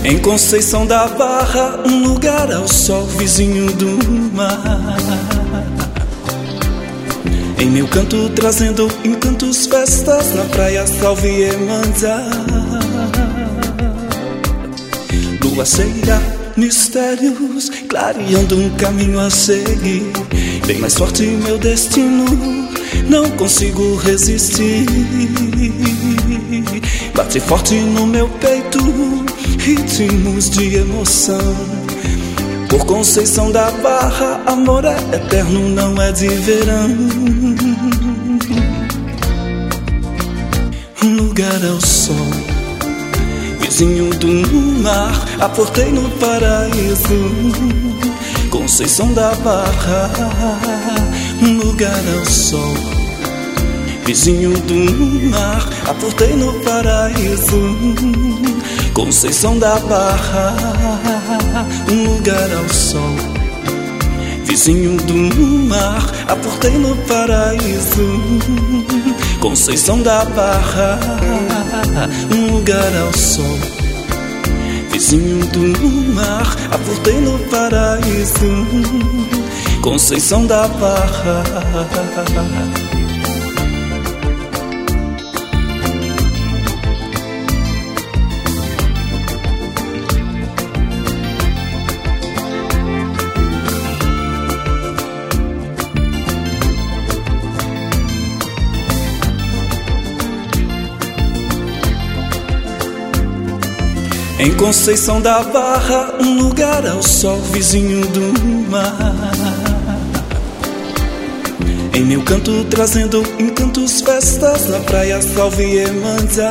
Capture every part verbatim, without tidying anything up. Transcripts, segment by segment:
Em Conceição da Barra, um lugar ao sol, vizinho do mar. Em meu canto trazendo encantos, festas na praia, Salve Iemanjá. Lua cheia, mistérios, clareando um caminho a seguir. Bem mais forte meu destino, não consigo resistir. Bate forte no meu peito, ritmos de emoção. Por Conceição da Barra, amor é eterno, não é de verão. Um lugar ao sol, vizinho do mar, aportei no paraíso. Conceição da Barra, um lugar ao sol, vizinho do mar, aportei no paraíso. Conceição da Barra, um lugar ao sol, vizinho do mar, aportei no paraíso. Conceição da Barra, um lugar ao sol, vizinho do mar, aportei no paraíso. Conceição da Barra. Em Conceição da Barra, um lugar ao sol, vizinho do mar. Em meu canto trazendo encantos, festas na praia, Salve Iemanjá.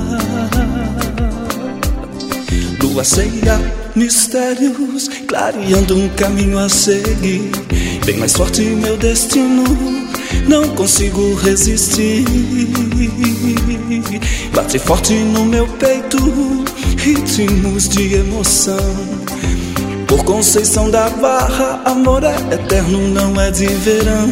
Lua cheia, mistérios, clareando um caminho a seguir. Bem mais forte meu destino, não consigo resistir. Bate forte no meu peito, ritmos de emoção. Por Conceição da Barra, amor é eterno, não é de verão.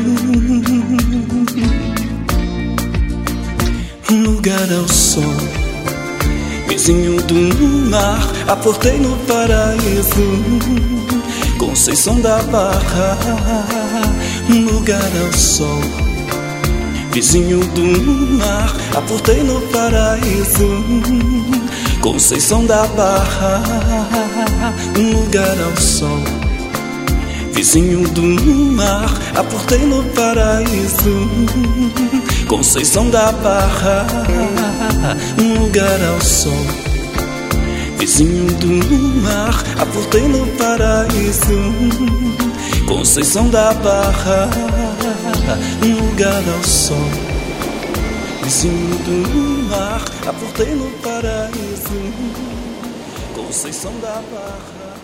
Um lugar ao sol, vizinho do mar, aportei no paraíso. Conceição da Barra, um lugar ao sol, vizinho do mar, aportei no paraíso. Conceição da Barra, um lugar ao sol, vizinho do mar, aportei no paraíso. Conceição da Barra, um lugar ao sol, vizinho do mar, aportei no paraíso. Conceição da Barra, um lugar ao sol, vizinho do mar, aportei no paraíso. Conceição da Barra.